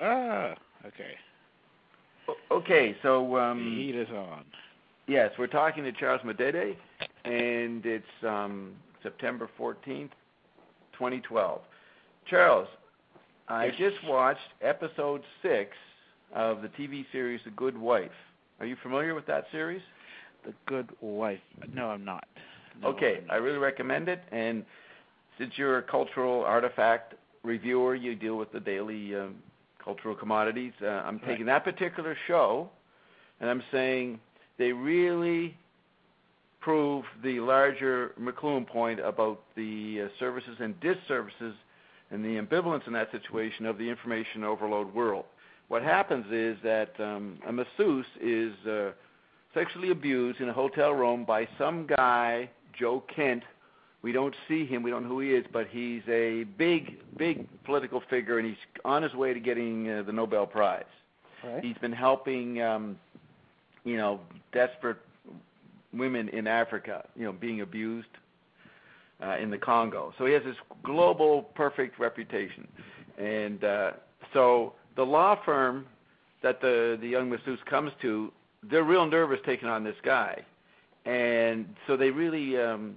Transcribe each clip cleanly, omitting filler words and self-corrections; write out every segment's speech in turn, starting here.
Ah, okay. Okay, so The heat is on. yes, we're talking to Charles Madede, and it's September 14th, 2012. Charles, I Yes. just watched episode 6 of the TV series The Good Wife. Are you familiar with that series? The Good Wife. No, I'm not. No, Okay, I'm I not. really recommend it, and since you're a cultural artifact reviewer, you deal with the daily cultural commodities. I'm Right. taking that particular show, and I'm saying they really prove the larger McLuhan point about the services and disservices and the ambivalence in that situation of the information overload world. What happens is that a masseuse is sexually abused in a hotel room by some guy, Joe Kent. We don't see him, we don't know who he is, but he's a big political figure, and he's on his way to getting the Nobel Prize. Right. He's been helping, desperate women in Africa, being abused in the Congo. So he has this global perfect reputation. And so the law firm that the young masseuse comes to, they're real nervous taking on this guy. And so they really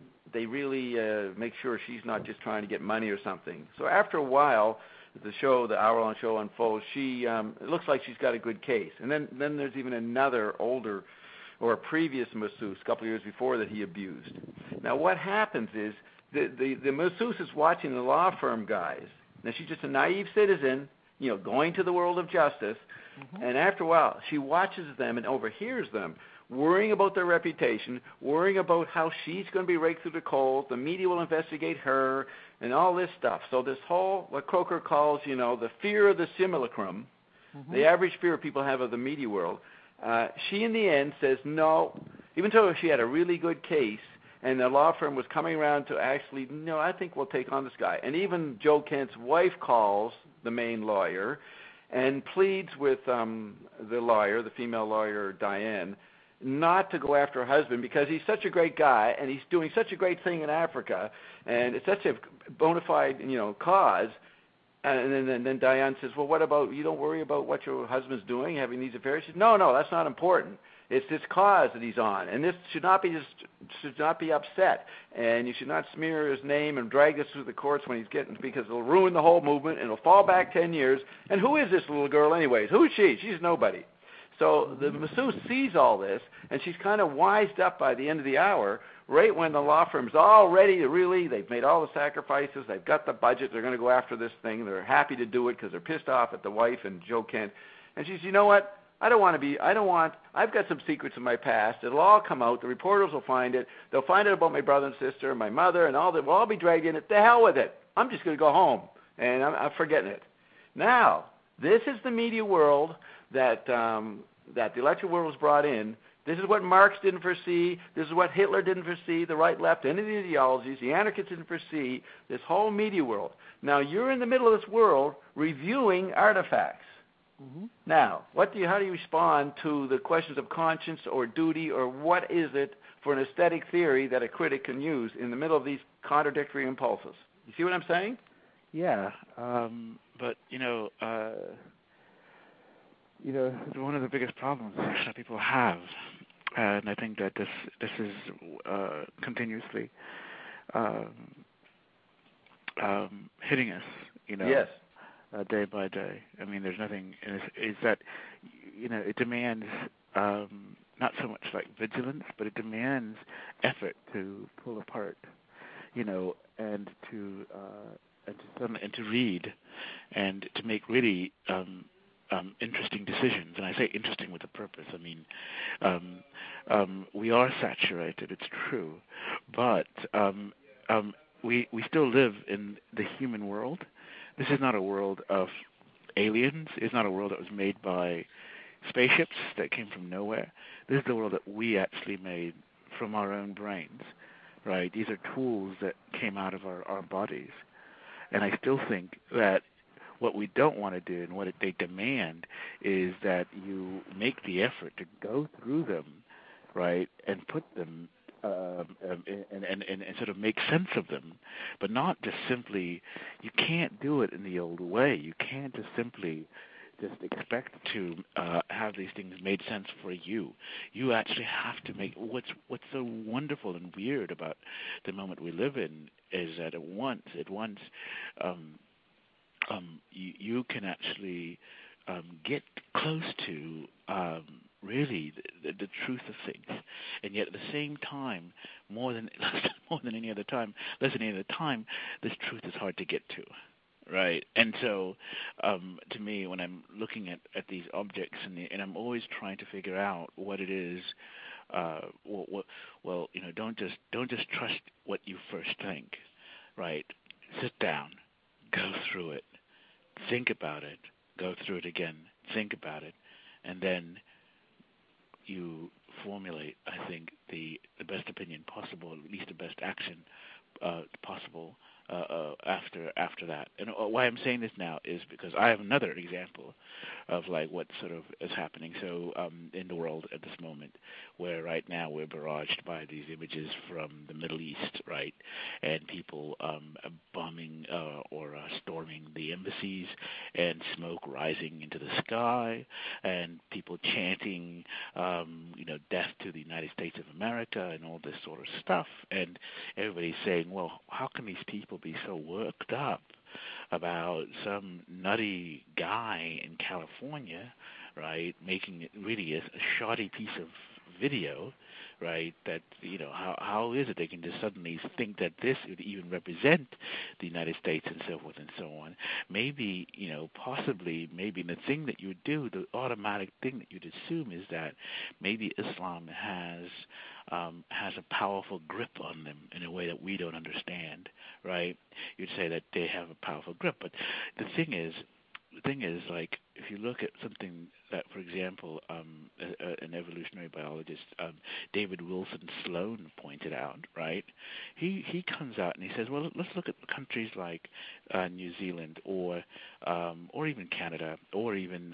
make sure she's not just trying to get money or something. So after a while, the hour-long show unfolds, it looks like she's got a good case. And then there's even another older or a previous masseuse a couple of years before that he abused. Now what happens is the masseuse is watching the law firm guys. Now she's just a naive citizen, going to the world of justice, and after a while she watches them and overhears them worrying about their reputation, worrying about how she's going to be raked through the coals, the media will investigate her, and all this stuff. So this whole, what Croker calls, the fear of the simulacrum, the average fear people have of the media world, she in the end says no, even though she had a really good case, and the law firm was coming around to actually, no, I think we'll take on this guy. And even Joe Kent's wife calls the main lawyer and pleads with the lawyer, the female lawyer, Diane, not to go after her husband because he's such a great guy and he's doing such a great thing in Africa and it's such a bona fide, cause. And then Diane says, well, what about, you don't worry about what your husband's doing, having these affairs? She says, no, that's not important. It's this cause that he's on, and this should not be upset, and you should not smear his name and drag this through the courts when he's getting, because it'll ruin the whole movement, and it'll fall back 10 years. And who is this little girl anyways? Who is she? She's nobody. So the masseuse sees all this, and she's kind of wised up by the end of the hour, right when the law firm's all ready to they've made all the sacrifices, they've got the budget, they're going to go after this thing, they're happy to do it because they're pissed off at the wife and Joe Kent. And she says, you know what? I've got some secrets in my past. It'll all come out. The reporters will find it. They'll find out about my brother and sister and my mother and all that. We'll all be dragged in it. The hell with it. I'm just going to go home, and I'm forgetting it. Now, this is the media world that the electric world was brought in. This is what Marx didn't foresee. This is what Hitler didn't foresee, the right, left, any of the ideologies. The anarchists didn't foresee this whole media world. Now, you're in the middle of this world reviewing artifacts. Now, how do you respond to the questions of conscience or duty, or what is it for an aesthetic theory that a critic can use in the middle of these contradictory impulses? You see what I'm saying? Yeah, but one of the biggest problems that people have, and I think that this is continuously hitting us, Yes. Day by day. I mean, there's nothing. Is that it demands not so much like vigilance, but it demands effort to pull apart, and to read, and to make really interesting decisions. And I say interesting with a purpose. I mean, we are saturated. It's true, but we still live in the human world. This is not a world of aliens. It's not a world that was made by spaceships that came from nowhere. This is the world that we actually made from our own brains, right? These are tools that came out of our bodies. And I still think that what we don't want to do and what they demand is that you make the effort to go through them, right, and put them and sort of make sense of them, but not just simply. You can't do it in the old way. You can't just simply just expect to have these things made sense for you. You actually have to make what's so wonderful and weird about the moment we live in is that at once you can actually get close to really the truth of things, and yet at the same time, more than any other time, less than any other time, this truth is hard to get to. Right, and so to me, when I'm looking at these objects, and I'm always trying to figure out what it is, don't just trust what you first think, right? Sit down, go through it, think about it, go through it again, think about it, and then you formulate, I think, the best opinion possible, at least the best action possible. After that, and why I'm saying this now is because I have another example of like what sort of is happening. So in the world at this moment, where right now we're barraged by these images from the Middle East, right, and people bombing or storming the embassies, and smoke rising into the sky, and people chanting, death to the United States of America, and all this sort of stuff, and everybody's saying, well, how can these people be so worked up about some nutty guy in California, right, making it really a shoddy piece of video, right, that, how is it they can just suddenly think that this would even represent the United States and so forth and so on? Maybe, possibly, maybe the thing that you would do, the automatic thing that you'd assume is that maybe Islam has a powerful grip on them in a way that we don't understand, right? You'd say that they have a powerful grip, but the thing is, like, if you look at something that, for example, an evolutionary biologist, David Wilson Sloan, pointed out, right? He comes out and he says, well, let's look at countries like New Zealand or even Canada or even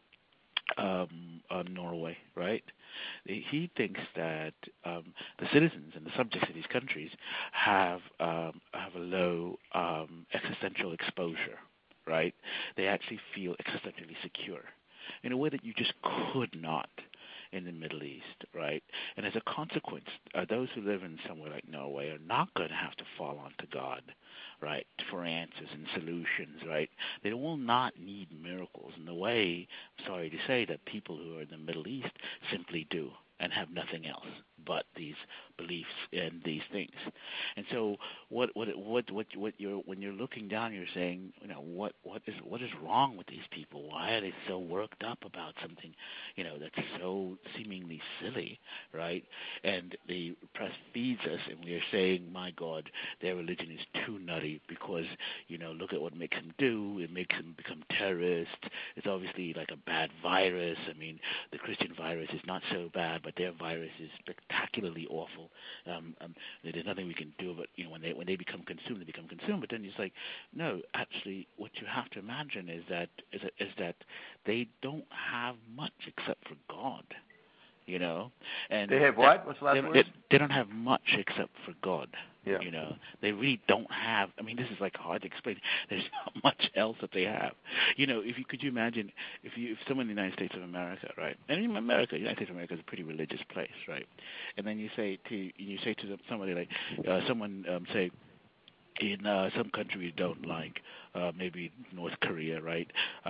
Norway, right? He thinks that the citizens and the subjects of these countries have a low existential exposure, right? They actually feel existentially secure in a way that you just could not in the Middle East, right? And as a consequence, those who live in somewhere like Norway are not going to have to fall onto God, right, for answers and solutions, right? They will not need miracles in the way, I'm sorry to say, that people who are in the Middle East simply do and have nothing else but these beliefs and these things. And so what you're, when you're looking down, you're saying, what is wrong with these people? Why are they so worked up about something, that's so seemingly silly, right? And the press feeds us, and we are saying, my God, their religion is too nutty because, look at what it makes them do. It makes them become terrorists. It's obviously like a bad virus. I mean, the Christian virus is not so bad, but their virus is spectacularly awful. There's nothing we can do, but when they become consumed, they become consumed. But then it's like, no, actually, what you have to imagine is that they don't have much except for God. And they have what? What's the last word? They don't have much except for God. Yeah. They really don't have. I mean, this is like hard to explain. There's not much else that they have. Could you imagine if someone in the United States of America, right? And in America, United States of America is a pretty religious place, right? And then you say to somebody like someone say, in some country you don't like, maybe North Korea, right,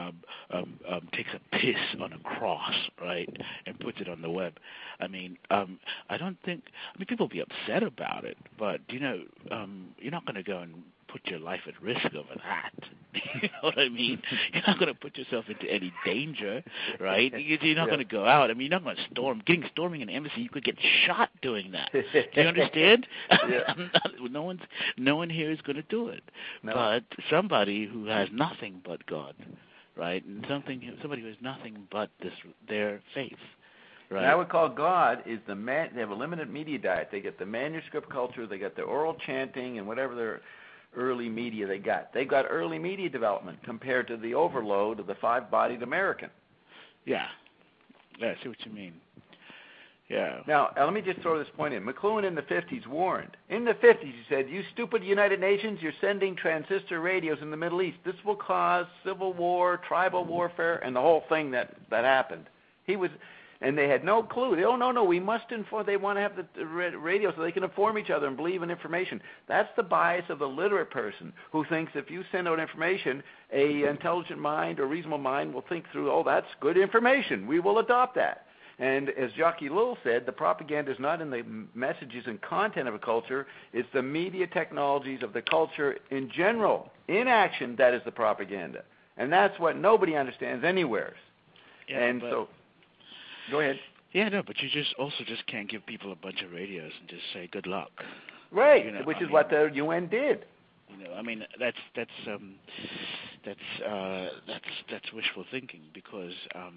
takes a piss on a cross, right, and puts it on the web. I mean, people will be upset about it, but, you're not going to go and put your life at risk over that. You know what I mean? You're not going to put yourself into any danger, right? You're not going to go out. I mean, you're not going to storming an embassy. You could get shot doing that. Do you understand? Yeah. No one here is going to do it. No. But somebody who has nothing but God, right? And somebody who has nothing but their faith. Right. And I would call God is they have a limited media diet. They get the manuscript culture, they got the oral chanting, and whatever their early media they got. They've got early media development compared to the overload of the five-bodied American. Yeah. Yeah, I see what you mean. Yeah. Now, let me just throw this point in. McLuhan in the 50s warned. In the 50s, he said, "You stupid United Nations, you're sending transistor radios in the Middle East. This will cause civil war, tribal warfare, and the whole thing that happened." He was, and they had no clue. They, oh, no, we must inform. They want to have the radio so they can inform each other and believe in information. That's the bias of the literate person who thinks if you send out information, a intelligent mind or reasonable mind will think through, oh, that's good information. We will adopt that. And as Jacques Ellul said, the propaganda is not in the messages and content of a culture, it's the media technologies of the culture in general, in action, that is the propaganda. And that's what nobody understands anywhere. Yeah, and so, go ahead. Yeah, no, but you just can't give people a bunch of radios and just say good luck. Right, you know, which is what the UN did. You know, I mean, that's wishful thinking because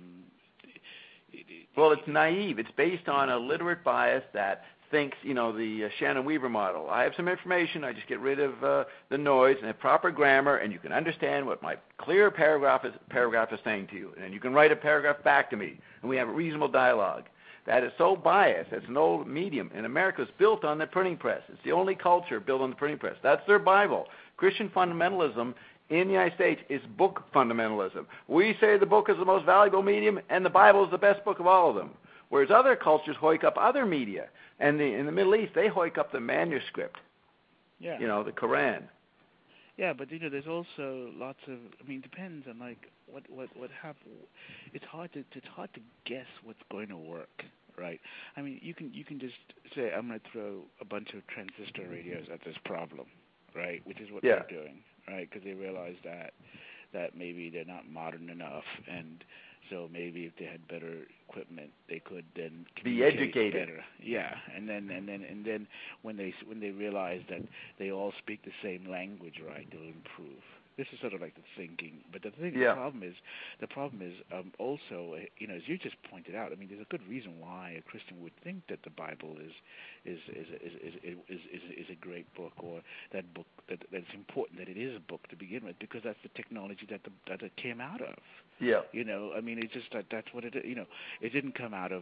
well, it's naive. It's based on a literate bias that thinks, you know, the Shannon Weaver model. I have some information. I just get rid of the noise and have proper grammar, and you can understand what my clear paragraph is saying to you. And you can write a paragraph back to me, and we have a reasonable dialogue. That is so biased. It's an old medium. And America is built on the printing press. It's the only culture built on the printing press. That's their Bible. Christian fundamentalism in the United States is book fundamentalism. We say the book is the most valuable medium, and the Bible is the best book of all of them. Whereas other cultures hoik up other media. And in the Middle East, they hoik up the manuscript, yeah. You know, the Quran. Yeah, but you know, there's also lots of. I mean, depends on like what happens. It's hard to guess what's going to work, right? I mean, you can just say I'm going to throw a bunch of transistor radios at this problem, right? Which is what they're doing, right? Because they realize that maybe they're not modern enough, and so maybe if they had better equipment, they could then be educated better. Yeah, and then when they realize that they all speak the same language, right, they'll improve. This is sort of like the thinking, but the problem is also, you know, as you just pointed out. I mean, there's a good reason why a Christian would think that the Bible is a great book, or that book that's important, that it is a book to begin with, because that's the technology that it came out of. Yeah. You know, I mean, it's just that's what it. You know, it didn't come out of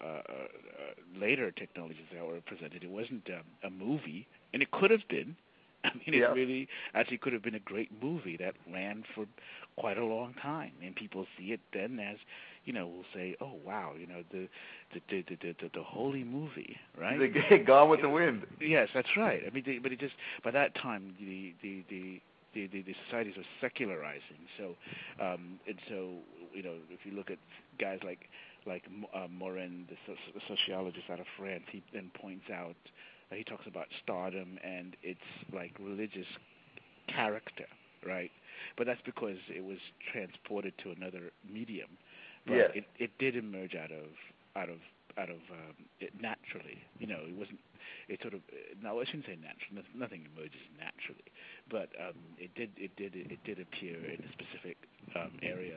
later technologies that were presented. It wasn't a movie, and it could have been. I mean, it really actually could have been a great movie that ran for quite a long time, and people see it then as, you know, will say, "Oh, wow, you know, the holy movie, right?" The Gone with the Wind. Yes, that's right. I mean, but it just by that time the societies are secularizing. So, and so, you know, if you look at guys like Morin, the sociologist out of France, he then points out. He talks about stardom and its like religious character, right? But that's because it was transported to another medium. But it did emerge out of it naturally. You know, it wasn't. It sort of. No, I shouldn't say natural. Nothing emerges naturally. But it did appear in a specific area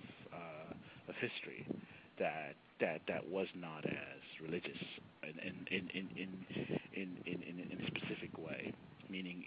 of history that was not as religious in a specific way, meaning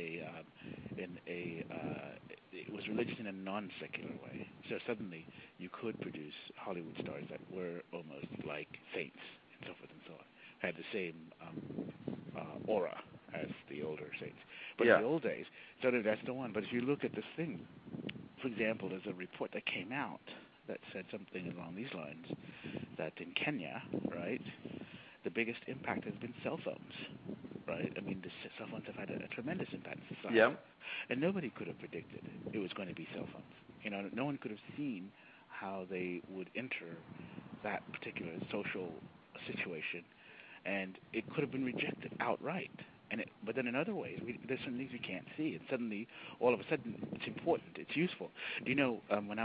it was religious in a non-secular way. So suddenly you could produce Hollywood stars that were almost like saints and so forth and so on, had the same aura as the older saints. But in the old days, so that's the one. But if you look at this thing, for example, there's a report that came out that said something along these lines, that in Kenya, right, the biggest impact has been cell phones, right? I mean, the cell phones have had a tremendous impact in society. Yeah. And nobody could have predicted it was going to be cell phones. You know, no one could have seen how they would enter that particular social situation, and it could have been rejected outright. But then in other ways, there's some things we can't see, and suddenly, all of a sudden, it's important, it's useful. Do you know, when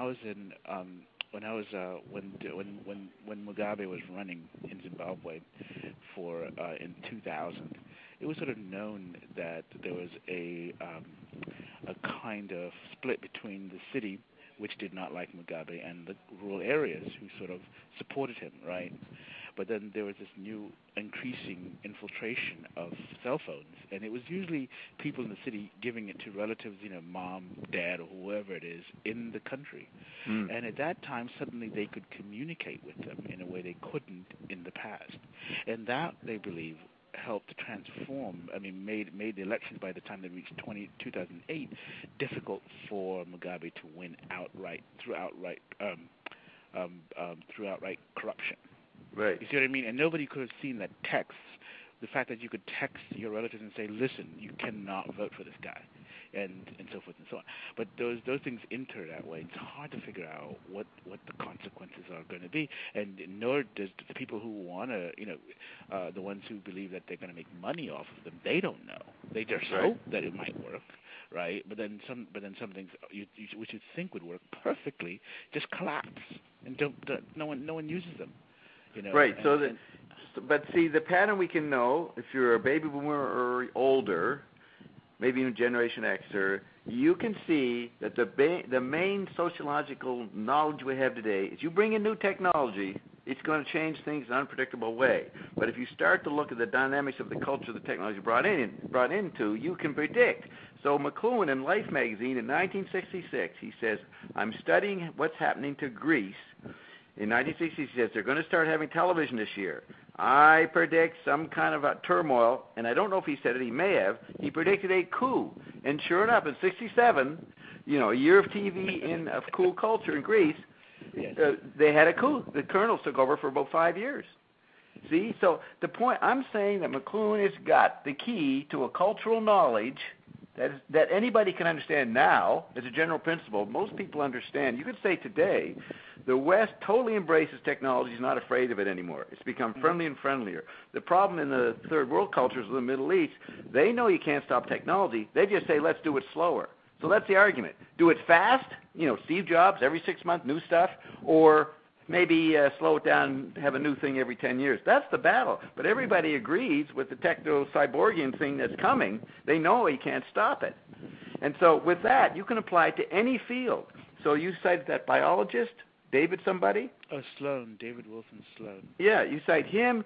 Mugabe was running in Zimbabwe in 2000, it was sort of known that there was a kind of split between the city, which did not like Mugabe, and the rural areas who sort of supported him, right? but then there was this new increasing infiltration of cell phones, and it was usually people in the city giving it to relatives, mom, dad, or whoever it is in the country. And at that time, suddenly they could communicate with them in a way they couldn't in the past. And that, they believe, helped to transform, made the elections by the time they reached 2008 difficult for Mugabe to win outright through outright corruption. Right. You see what I mean? And nobody could have seen that text, the fact that you could text your relatives and say, listen, you cannot vote for this guy, and so forth and so on. But those things enter that way. It's hard to figure out what the consequences are going to be, and nor does the people who want to, the ones who believe that they're going to make money off of them, they don't know. They just hope that it might work. Right, but then some things which you think would work perfectly just collapse, and no one uses them. Right. But see, the pattern we can know if you're a baby boomer or older, maybe even Generation Xer, you can see that the main sociological knowledge we have today is you bring in new technology, it's going to change things in an unpredictable way. But if you start to look at the dynamics of the culture the technology brought into, you can predict. So McLuhan in Life magazine in 1966, he says, I'm studying what's happening to Greece. In 1960, he says, they're going to start having television this year. I predict some kind of a turmoil, and I don't know if he said it, he may have. He predicted a coup. And sure enough, in 67, a year of TV of cool culture in Greece, they had a coup. The colonels took over for about 5 years. See? So the point, I'm saying that McLuhan has got the key to a cultural knowledge that anybody can understand now as a general principle. Most people understand. You could say today, the West totally embraces technology, is not afraid of it anymore. It's become friendly and friendlier. The problem in the third world cultures of the Middle East, they know you can't stop technology. They just say, let's do it slower. So that's the argument. Do it fast, Steve Jobs, every 6 months, new stuff, or maybe slow it down, have a new thing every 10 years. That's the battle. But everybody agrees with the techno-cyborgian thing that's coming. They know you can't stop it. And so with that, you can apply it to any field. So you cited that biologist, David somebody? Oh, Sloan, David Wilson Sloan. Yeah, you cite him,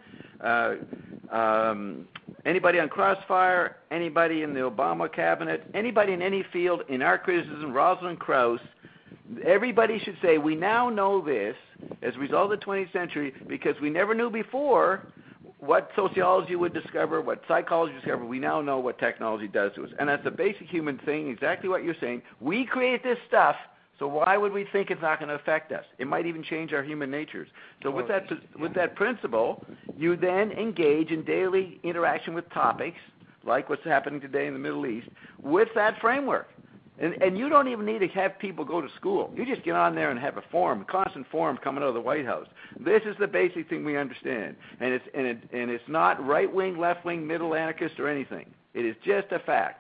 anybody on Crossfire, anybody in the Obama cabinet, anybody in any field, in our criticism, Rosalind Krauss, everybody should say, we now know this as a result of the 20th century because we never knew before what sociology would discover, what psychology would discover. We now know what technology does to us. And that's the basic human thing, exactly what you're saying. We create this stuff, so why would we think it's not going to affect us? It might even change our human natures. So with that principle, you then engage in daily interaction with topics, like what's happening today in the Middle East, with that framework. And you don't even need to have people go to school. You just get on there and have a constant forum coming out of the White House. This is the basic thing we understand. And it's not right-wing, left-wing, middle anarchist or anything. It is just a fact.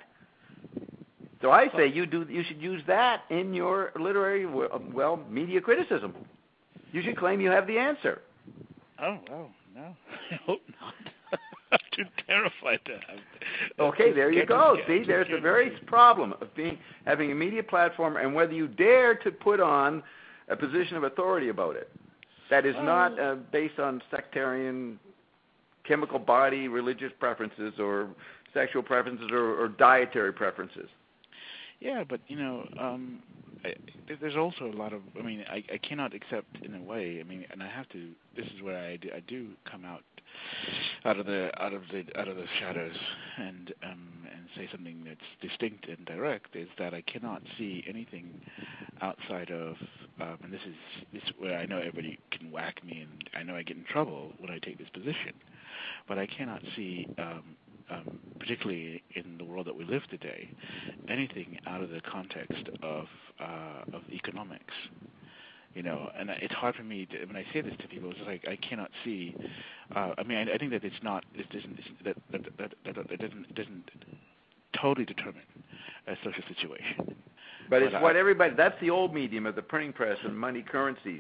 So I say you should use that in your literary, media criticism. You should claim you have the answer. Oh, no. I hope not. I'm too terrified to have. Okay, there you go. See, there's the very problem of having a media platform and whether you dare to put on a position of authority about it. That is not based on sectarian, chemical body, religious preferences or sexual preferences or dietary preferences. Yeah, but there's also a lot of. I cannot accept in a way. And I have to. This is where I do come out of the shadows and say something that's distinct and direct. Is that I cannot see anything outside of. And this is where I know everybody can whack me, and I know I get in trouble when I take this position. But I cannot see. Particularly in the world that we live today, anything out of the context of economics, and it's hard for me to, when I say this to people, it's like I cannot see. I think that it's not. It doesn't totally determine a social situation. But it's what everybody, that's the old medium of the printing press and money currencies.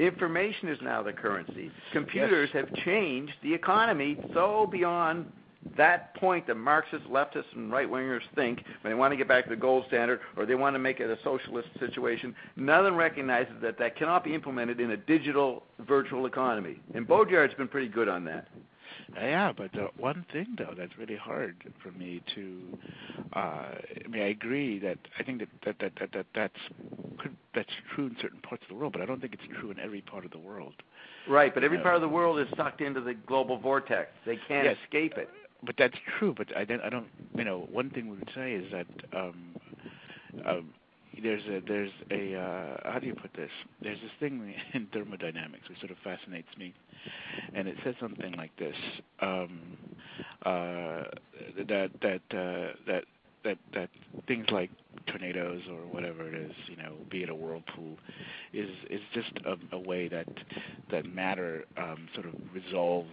Information is now the currency. Computers have changed the economy so beyond that point that Marxists, leftists, and right-wingers think when they want to get back to the gold standard or they want to make it a socialist situation, none of them recognizes that that cannot be implemented in a digital, virtual economy. And Baudrillard's been pretty good on that. Yeah, but one thing though that's really hard for me to, I agree that I think that's true in certain parts of the world, but I don't think it's true in every part of the world. Right, but every part of the world is sucked into the global vortex. They can't escape it. But that's true. But I don't. One thing we would say is that there's a how do you put this? There's this thing in thermodynamics which sort of fascinates me, and it says something like this: that things like tornadoes or whatever it is, be it a whirlpool, is just a way that matter sort of resolves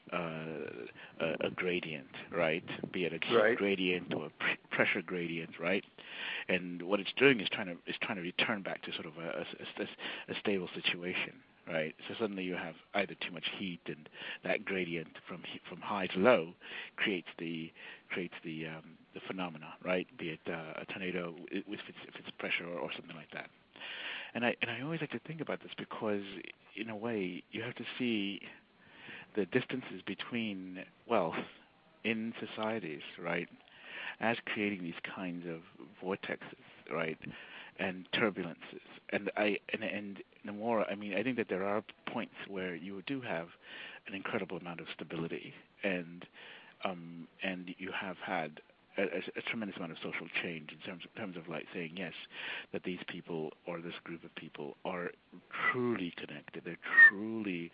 a gradient, right? Be it a heat gradient or a pressure gradient, right? And what it's doing is trying to return back to sort of a stable situation, right? So suddenly you have either too much heat, and that gradient from high to low creates the phenomena, right? Be it a tornado if it's pressure or something like that. And I always like to think about this because in a way you have to see the distances between wealth in societies, right, as creating these kinds of vortexes, right, and turbulences. And the more, I think that there are points where you do have an incredible amount of stability, and you have had a tremendous amount of social change in terms of like saying yes, that these people or this group of people are truly connected. They're truly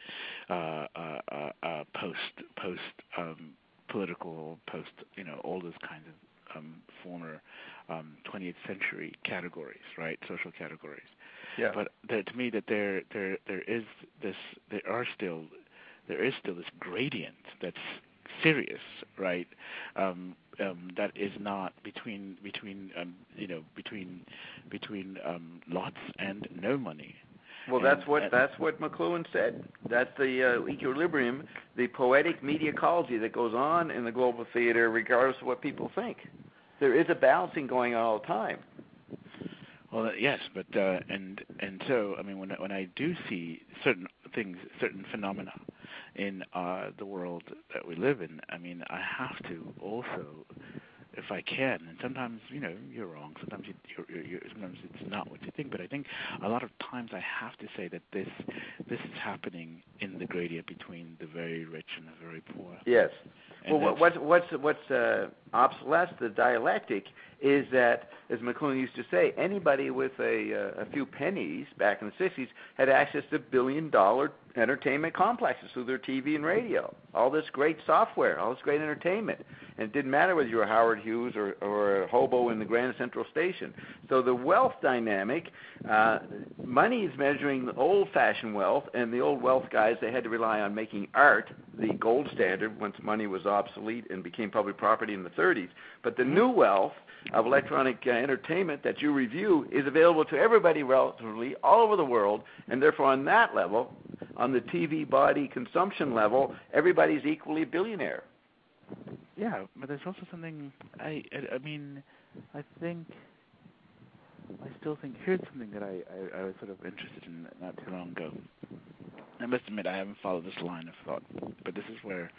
post political, post all those kinds of former 20th century categories, right? Social categories. Yeah. But to me, that there is still this gradient that's serious, right? That is not between lots and no money. Well, that's what McLuhan said. That's the equilibrium, the poetic mediacology that goes on in the global theater, regardless of what people think. There is a balancing going on all the time. Well, yes, but and so when I do see certain things, certain phenomena in the world that we live in, I have to also, if I can, and sometimes you're wrong. Sometimes sometimes it's not what you think. But I think a lot of times I have to say that this is happening in the gradient between the very rich and the very poor. Yes. And well, what's obsolesced, the dialectic, is that, as McLuhan used to say, anybody with a few pennies back in the 60s had access to billion-dollar entertainment complexes through their TV and radio. All this great software, all this great entertainment. And it didn't matter whether you were Howard Hughes or a hobo in the Grand Central Station. So the wealth dynamic, money is measuring the old-fashioned wealth, and the old wealth guys, they had to rely on making art the gold standard once money was obsolete and became public property in the 30s. But the new wealth of electronic entertainment that you review is available to everybody relatively all over the world, and therefore on that level, on the TV body consumption level, everybody's equally a billionaire. Yeah, but there's also something, I still think, here's something that I was sort of interested in not too long ago. I must admit I haven't followed this line of thought, but this is where,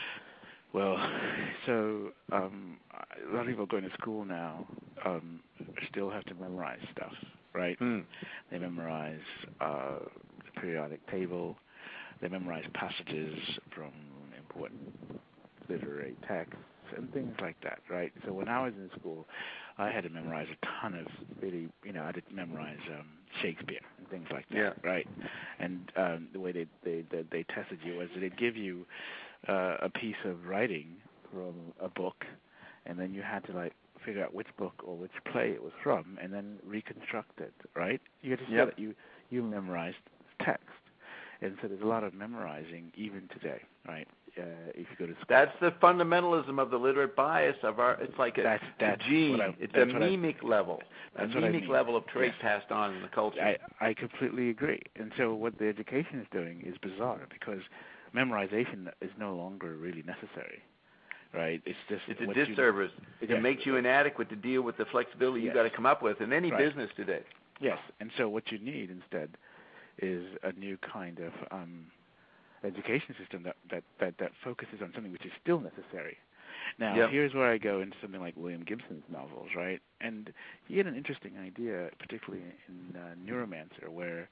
so a lot of people going to school now still have to memorize stuff, right? They memorize the periodic table, they memorize passages from important literary texts and things like that, right? So when I was in school, I had to memorize a ton of really, I had to memorize Shakespeare and things like that, right? And the way they tested you was they'd give you a piece of writing from a book, and then you had to figure out which book or which play it was from, and then reconstruct it, right? You had to show that you memorized text, and so there's a lot of memorizing even today, right? If you go to school. That's the fundamentalism of the literate bias of our. It's like a gene. It's a mimic level. A mimic level of trait passed on in the culture. I completely agree. And so what the education is doing is bizarre because memorization is no longer really necessary, right? It's a disservice. It makes you inadequate to deal with the flexibility you got to come up with in any business today. Yes, and so what you need instead is a new kind of education system that focuses on something which is still necessary. Now, here's where I go into something like William Gibson's novels, right? And he had an interesting idea, particularly in Neuromancer, where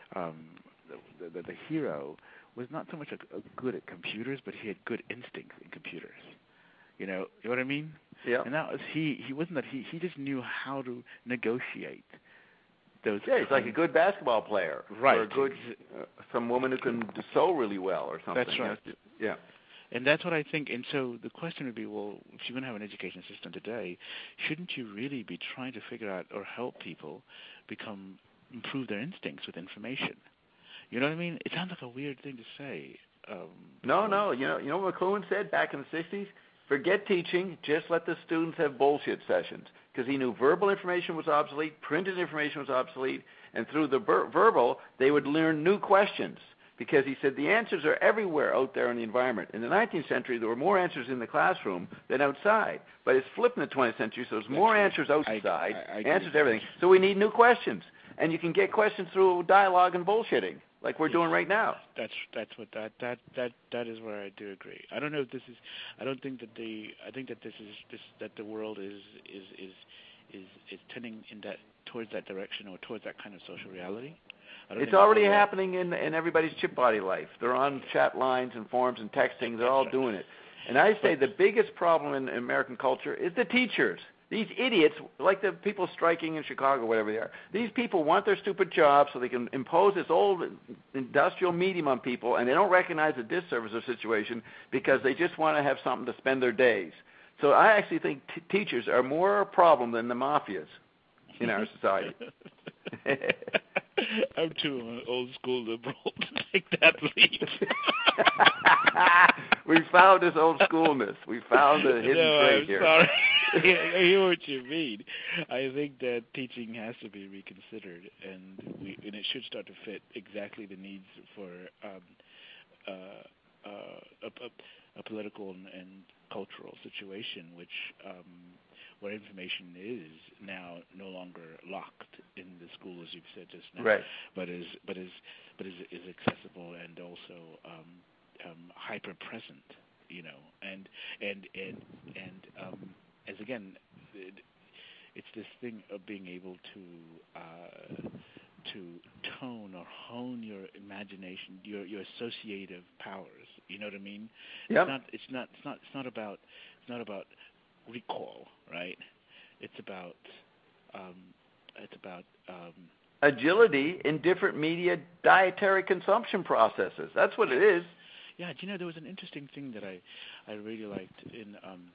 the hero was not so much good at computers, but he had good instincts in computers. You know what I mean? Yeah. And that was he wasn't that he just knew how to negotiate those. Yeah, he's like a good basketball player, right? Or a good some woman who can sew really well, or something. That's right. Yeah. And that's what I think. And so the question would be, well, if you're going to have an education system today, shouldn't you really be trying to figure out or help people improve their instincts with information? You know what I mean? It sounds like a weird thing to say. No. You know what McLuhan said back in the 60s? Forget teaching, just let the students have bullshit sessions. Because he knew verbal information was obsolete, printed information was obsolete, and through the verbal, they would learn new questions. Because he said the answers are everywhere out there in the environment. In the 19th century, there were more answers in the classroom than outside. But it's flipped in the 20th century, so there's more answers outside, answers to everything. So we need new questions. And you can get questions through dialogue and bullshitting, like we're doing right now. That is where I do agree. I don't know if this is. I don't think that I think that that the world is tending towards that direction or towards that kind of social reality. It's already happening in everybody's chip body life. They're on chat lines and forums and texting. They're all doing it. And I say the biggest problem in American culture is the teachers. These idiots, like the people striking in Chicago, whatever they are, these people want their stupid jobs so they can impose this old industrial medium on people, and they don't recognize the disservice of the situation because they just want to have something to spend their days. So I actually think teachers are more a problem than the mafias in our society. I'm too old school liberal to take that leap. We found this old schoolness. We found a hidden trait here. Sorry. I hear what you mean. I think that teaching has to be reconsidered, and it should start to fit exactly the needs for a political and cultural situation, where information is now no longer locked in the school, as you've said just now, right? But is accessible and also hyper present, you know, and as again, it's this thing of being able to tone or hone your imagination, your associative powers. You know what I mean? Yep. It's not about recall, right? It's about agility in different media dietary consumption processes. That's what it is. Yeah, do you know there was an interesting thing that I really liked in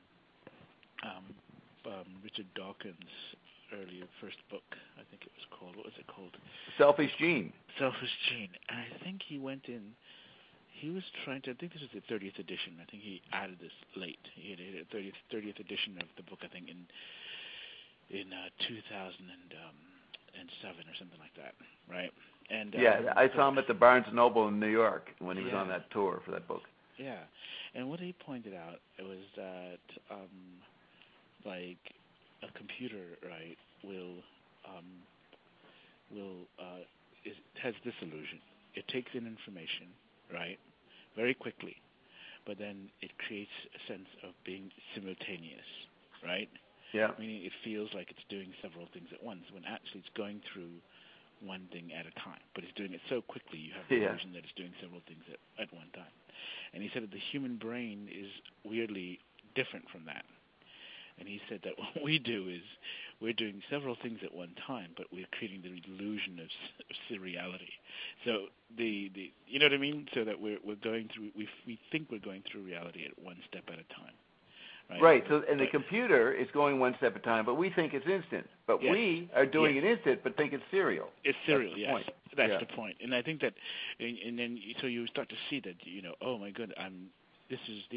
Richard Dawkins' earlier first book. I think it was called. What was it called? Selfish Gene. Selfish Gene. And I think he went in. He was trying to. I think this was the 30th edition. I think he added this late. He had a 30th edition of the book. I think in 2007 or something like that, right? And I saw him at the Barnes & Noble in New York when he was on that tour for that book. Yeah, and what he pointed out was that like a computer, right, has this illusion. It takes in information, right, very quickly, but then it creates a sense of being simultaneous, right? Yeah. Meaning it feels like it's doing several things at once, when actually it's going through one thing at a time. But it's doing it so quickly, you have the illusion that it's doing several things at one time. And he said that the human brain is weirdly different from that. And he said that what we do is we're doing several things at one time, but we're creating the illusion of seriality. So you know what I mean? So that we're going through, we think we're going through reality at one step at a time. Right. So, and the computer is going one step at a time, but we think it's instant. But we are doing it instant, but think it's serial. It's serial. Yes, that's the point. And I think that, and then so you start to see that, you know, oh my goodness, this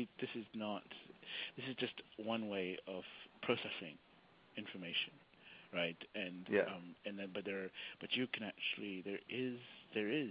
is just one way of processing information, right? And but you can actually there is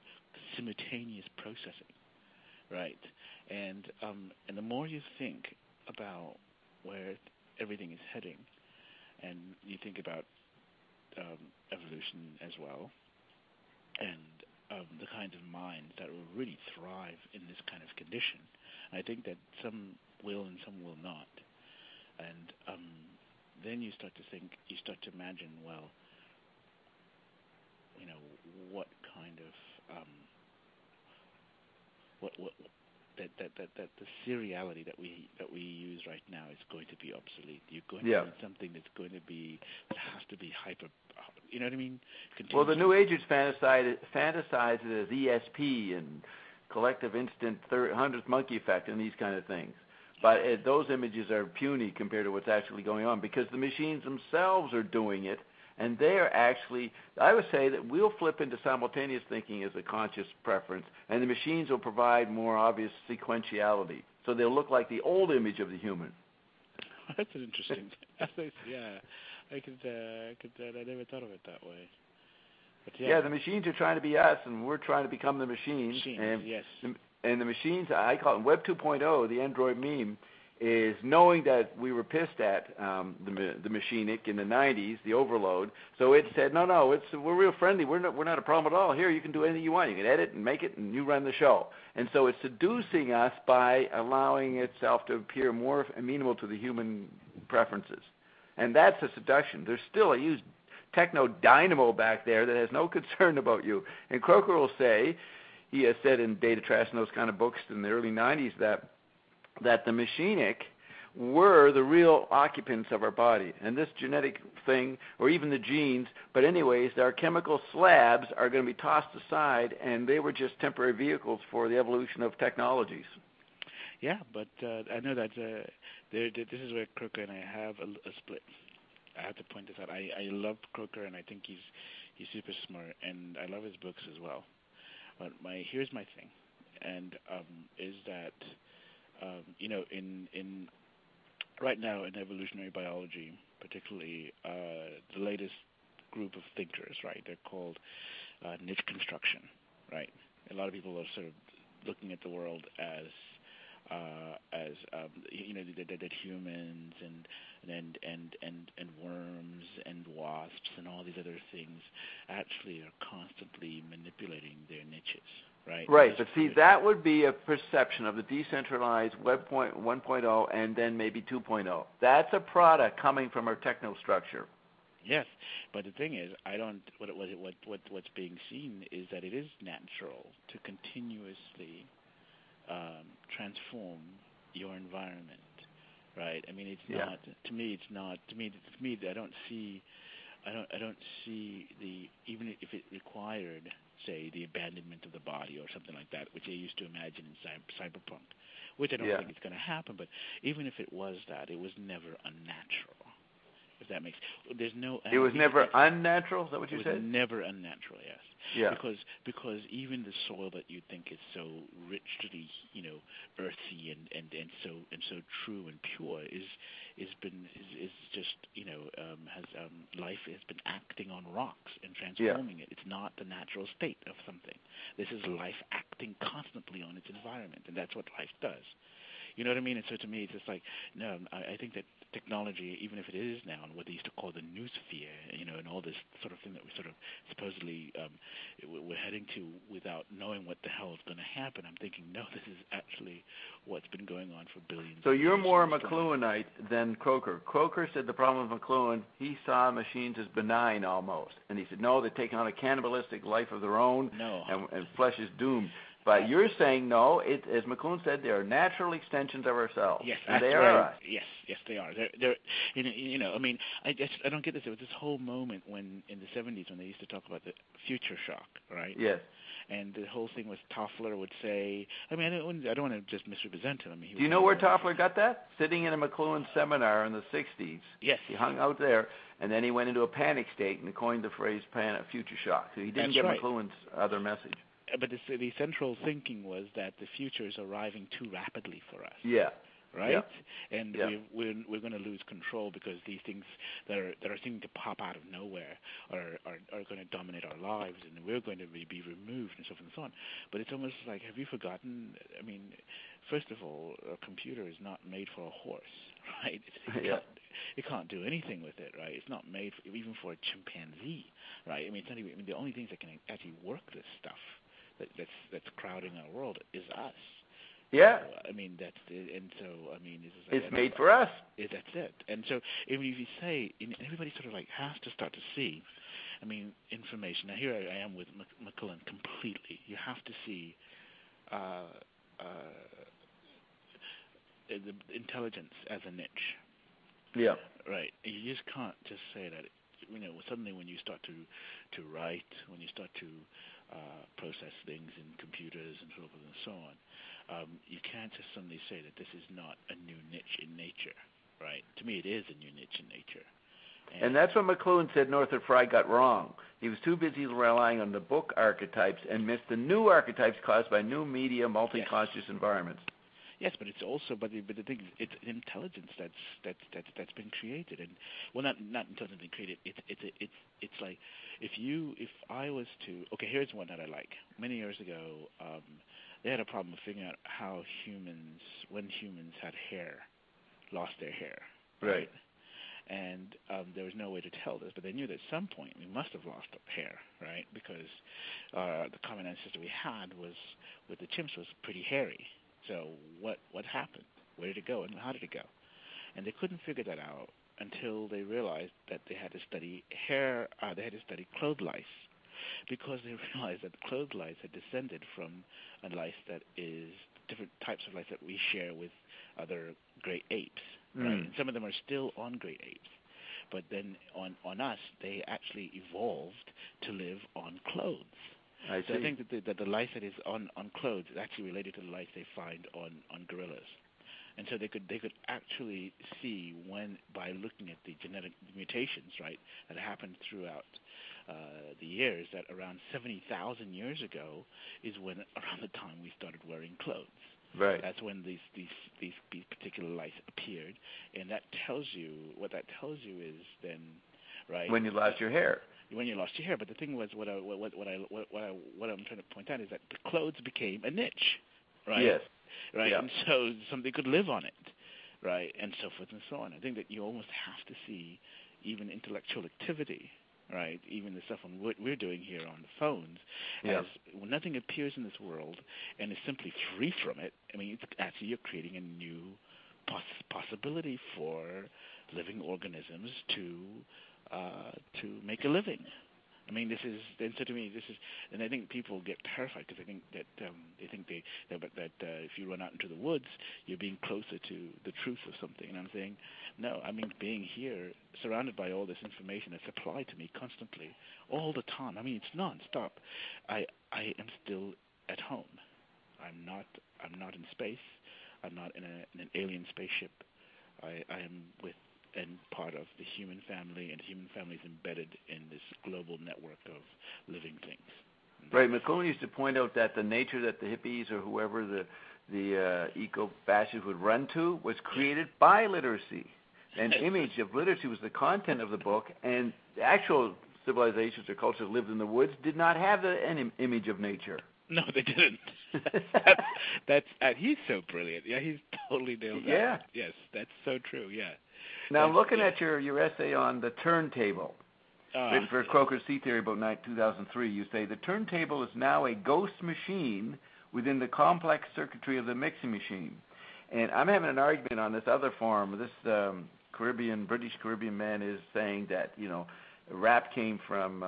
simultaneous processing, right? And the more you think, about where everything is heading, and you think about evolution as well, and the kinds of minds that will really thrive in this kind of condition. I think that some will and some will not. And then you start to think, you start to imagine, well, what kind of that the seriality that we use right now is going to be obsolete. You're going to need something that has to be hyper. You know what I mean? Well, the New Agers fantasize it as ESP and collective instant 100th monkey effect and these kind of things. But those images are puny compared to what's actually going on, because the machines themselves are doing it, and they're actually, I would say that we'll flip into simultaneous thinking as a conscious preference, and the machines will provide more obvious sequentiality. So they'll look like the old image of the human. That's an interesting. Yeah, I never thought of it that way. But yeah, the machines are trying to be us, and we're trying to become the machines. Yes. And the machines, I call it Web 2.0, the Android meme, is knowing that we were pissed at the Machinic in the 90s, the overload. So it said, no, we're real friendly. We're not a problem at all. Here, you can do anything you want. You can edit and make it, and you run the show. And so it's seducing us by allowing itself to appear more amenable to the human preferences. And that's a seduction. There's still a huge techno dynamo back there that has no concern about you. And Croker will say, he has said in Data Trash and those kind of books in the early 90s that the Machinic were the real occupants of our body. And this genetic thing, or even the genes, but anyways, our chemical slabs are going to be tossed aside, and they were just temporary vehicles for the evolution of technologies. Yeah, but I know that this is where Croker and I have a split. I have to point this out. I love Croker, and I think he's super smart, and I love his books as well. But here's my thing, and is that in right now in evolutionary biology, particularly the latest group of thinkers, right? They're called niche construction, right? A lot of people are sort of looking at the world as that humans and worms and wasps and all these other things actually are constantly manipulating their niches, right? Right, but see, that would be a perception of the decentralized Web 1.0 and then maybe 2.0. That's a product coming from our technostructure. Yes, but the thing is, what's being seen is that it is natural to continuously transform your environment, right? I mean, it's not. To me, it's not. To me, I don't see the, even if it required, say, the abandonment of the body or something like that, which they used to imagine in cyberpunk, which I don't think it's going to happen. But even if it was that, it was never unnatural. If that makes, there's no. It was never unnatural. Is that what you said? It was never unnatural. Yes. Yeah. Because even the soil that you think is so richly, earthy and so true and pure is just has life has been acting on rocks and transforming it. It's not the natural state of something. This is life acting constantly on its environment, and that's what life does. You know what I mean? And so to me, it's just like, no, I think that technology, even if it is now what they used to call the noosphere, and all this sort of thing that we sort of supposedly we're heading to without knowing what the hell is going to happen, I'm thinking, no, this is actually what's been going on for billions of years. So you're more McLuhanite than Croker. Croker said the problem with McLuhan, he saw machines as benign almost. And he said, no, they're taking on a cannibalistic life of their own, and flesh is doomed. But you're saying no. As McLuhan said, they are natural extensions of ourselves. Yes, and they are us. Yes, they are. They're. I mean, I don't get this. There was this whole moment when in the 70s when they used to talk about the future shock, right? Yes. And the whole thing was Toffler would say. I mean, I don't want to just misrepresent him. I mean, do you know where Toffler got that? Sitting in a McLuhan seminar in the 60s. Yes. He hung out there, and then he went into a panic state and coined the phrase future shock. So he didn't get McLuhan's other message. But the central thinking was that the future is arriving too rapidly for us. Yeah. right? And Yeah. we're going to lose control because these things that are seeming to pop out of nowhere are going to dominate our lives, and we're going to be removed and so forth and so on. But it's almost like, have you forgotten? I mean, first of all, a computer is not made for a horse, right? It can't do anything with it, right? It's not made even for a chimpanzee, right? I mean, it's not even. I mean, the only things that can actually work this stuff that's crowding our world is us. Yeah. So, I mean, that's it. And so, I mean, it's made for us. That's it. And so, even if you say, and everybody sort of like has to start to see, I mean, information. Now, here I am with McClellan completely. You have to see the intelligence as a niche. Yeah. Right. You just can't just say that. You know, suddenly when you start to write, when you start to process things in computers and so forth and so on, you can't just suddenly say that this is not a new niche in nature, right? To me, it is a new niche in nature. And that's what McLuhan said Northrop Frye got wrong. He was too busy relying on the book archetypes and missed the new archetypes caused by new media, multi-conscious environments. Yes, but it's also, but the thing is, it's intelligence that's been created, and well, not intelligence been created. It's like if I was to, okay, here's one that I like. Many years ago, they had a problem with figuring out how when humans had hair, lost their hair, right? And there was no way to tell this, but they knew that at some point we must have lost hair, right? Because the common ancestor we had was with the chimps was pretty hairy. So what happened? Where did it go, and how did it go? And they couldn't figure that out until they realized that they had to study hair. They had to study clothes lice, because they realized that the clothes lice had descended from a lice that is different types of lice that we share with other great apes, right? And some of them are still on great apes, but then on us, they actually evolved to live on clothes. So I think that the lice that is on clothes is actually related to the lice they find on gorillas, and so they could actually see when, by looking at the genetic mutations, right, that happened throughout the years, that around 70,000 years ago is when around the time we started wearing clothes. Right. That's when these particular lice appeared, and that tells you is then, right, when you lost your hair. When you lost your hair, but the thing was, what I'm trying to point out is that the clothes became a niche, right? Yes. Right, yeah. And so somebody could live on it, right, and so forth and so on. I think that you almost have to see even intellectual activity, right, even the stuff on what we're doing here on the phones, as when nothing appears in this world and is simply free from it. I mean, it's actually you're creating a new possibility for living organisms to make a living. I mean, and so to me, and I think people get terrified because I think that they think that if you run out into the woods, you're being closer to the truth of something. And I'm saying, no, I mean, being here, surrounded by all this information that's supplied to me constantly, all the time. I mean, it's nonstop. I am still at home. I'm not in space. I'm not in an alien spaceship. I am with and part of the human family, and the human family is embedded in this global network of living things. Right. McLuhan used to point out that the nature that the hippies or whoever the eco-fascists would run to was created by literacy. An image of literacy was the content of the book, and the actual civilizations or cultures that lived in the woods did not have an image of nature. No, they didn't. He's so brilliant. Yeah, he's totally nailed that. Yeah. Yes, that's so true. Yeah. Now, looking at your essay on the turntable, written for Croker's Sea Theory about 2003, you say, the turntable is now a ghost machine within the complex circuitry of the mixing machine. And I'm having an argument on this other forum. This British Caribbean man is saying that, rap came from